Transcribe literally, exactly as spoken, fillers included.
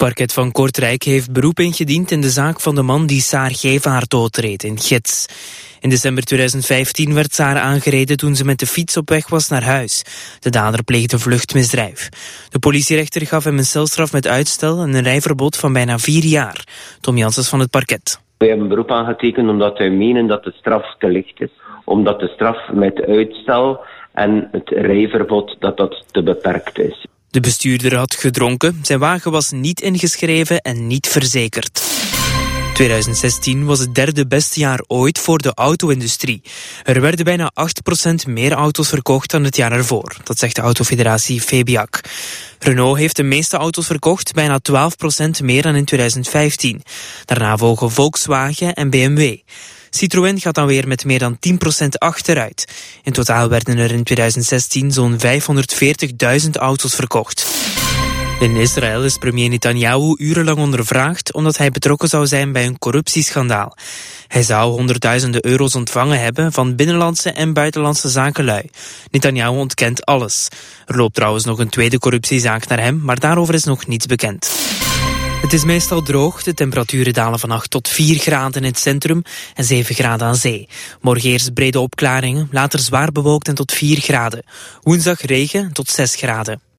Parket van Kortrijk heeft beroep ingediend in de zaak van de man die Saar Gevaert doodreed in Gits. In december tweeduizend vijftien werd Saar aangereden toen ze met de fiets op weg was naar huis. De dader pleegde vluchtmisdrijf. De politierechter gaf hem een celstraf met uitstel en een rijverbod van bijna vier jaar. Tom Janssens van het Parket. We hebben beroep aangetekend omdat wij menen dat de straf te licht is. Omdat de straf met uitstel en het rijverbod dat dat te beperkt is. De bestuurder had gedronken, zijn wagen was niet ingeschreven en niet verzekerd. tweeduizend zestien was het derde beste jaar ooit voor de auto-industrie. Er werden bijna acht procent meer auto's verkocht dan het jaar ervoor. Dat zegt de autofederatie Febiac. Renault heeft de meeste auto's verkocht, bijna twaalf procent meer dan in tweeduizend vijftien. Daarna volgen Volkswagen en B M W. Citroën gaat dan weer met meer dan tien procent achteruit. In totaal werden er in tweeduizend zestien zo'n vijfhonderdveertigduizend auto's verkocht. In Israël is premier Netanyahu urenlang ondervraagd omdat hij betrokken zou zijn bij een corruptieschandaal. Hij zou honderdduizenden euro's ontvangen hebben van binnenlandse en buitenlandse zakenlui. Netanyahu ontkent alles. Er loopt trouwens nog een tweede corruptiezaak naar hem, maar daarover is nog niets bekend. Het is meestal droog, de temperaturen dalen van acht tot vier graden in het centrum en zeven graden aan zee. Morgen eerst brede opklaringen, later zwaar bewolkt en tot vier graden. Woensdag regen tot zes graden.